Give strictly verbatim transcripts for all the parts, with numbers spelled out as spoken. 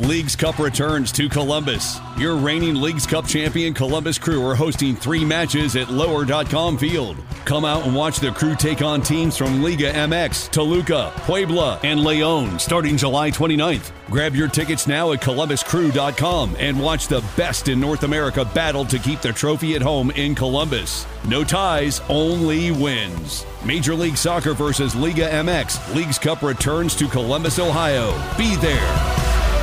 Leagues Cup returns to Columbus. Your reigning Leagues Cup champion Columbus Crew are hosting three matches at lower dot com Field. Come out and watch the Crew take on teams from Liga M X, Toluca, Puebla, and Leon starting July twenty-ninth. Grab your tickets now at columbus crew dot com and watch the best in North America battle to keep the trophy at home in Columbus. No ties, only wins. Major League Soccer versus Liga M X. Leagues Cup returns to Columbus, Ohio. Be there.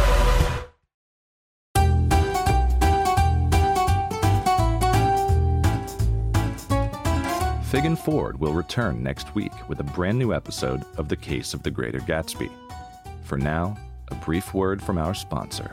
Fig and Ford will return next week with a brand new episode of The Case of the Greater Gatsby. For now, a brief word from our sponsor.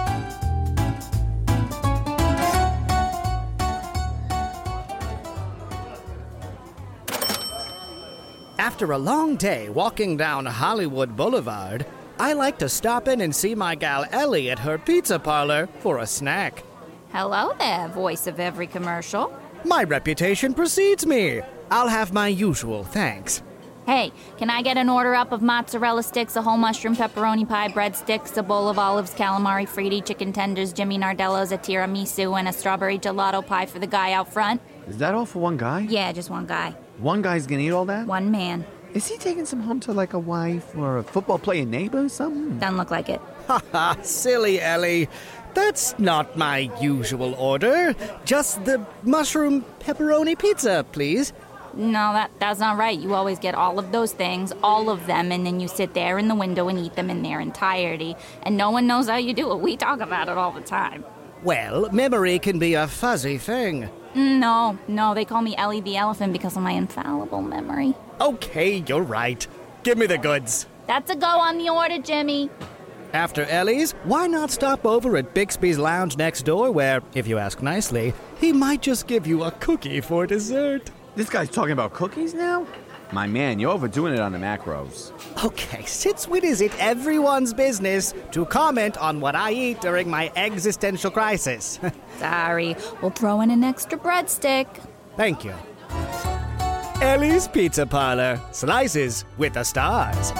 After a long day walking down Hollywood Boulevard, I like to stop in and see my gal Ellie at her pizza parlor for a snack. Hello there, voice of every commercial. My reputation precedes me. I'll have my usual thanks. Hey, can I get an order up of mozzarella sticks, a whole mushroom pepperoni pie, breadsticks, a bowl of olives, calamari fritti, chicken tenders, Jimmy Nardello's, a tiramisu, and a strawberry gelato pie for the guy out front? Is that all for one guy? Yeah, just one guy. One guy's gonna eat all that? One man. Is he taking some home to like a wife or a football playing neighbor or something? Doesn't look like it. Ha ha, silly Ellie. That's not my usual order. Just the mushroom pepperoni pizza, please. No, that that's not right. You always get all of those things, all of them, and then you sit there in the window and eat them in their entirety. And no one knows how you do it. We talk about it all the time. Well, memory can be a fuzzy thing. No, no, they call me Ellie the Elephant because of my infallible memory. Okay, you're right. Give me the goods. That's a go on the order, Jimmy. After Ellie's, why not stop over at Bixby's Lounge next door where, if you ask nicely, he might just give you a cookie for dessert. This guy's talking about cookies now? My man, you're overdoing it on the macros. Okay, since when is it everyone's business to comment on what I eat during my existential crisis? Sorry, we'll throw in an extra breadstick. Thank you. Ellie's Pizza Parlor. Slices with the stars.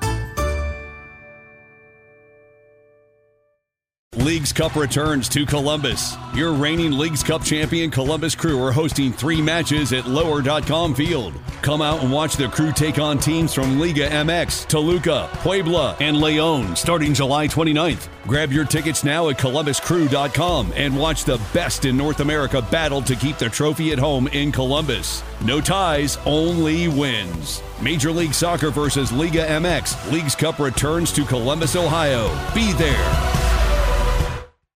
Leagues Cup returns to Columbus. Your reigning Leagues Cup champion Columbus Crew are hosting three matches at lower dot com Field. Come out and watch the Crew take on teams from Liga M X, Toluca, Puebla, and Leon starting July twenty-ninth. Grab your tickets now at columbus crew dot com and watch the best in North America battle to keep the trophy at home in Columbus. No ties, only wins. Major League Soccer versus Liga M X. Leagues Cup returns to Columbus, Ohio. Be there.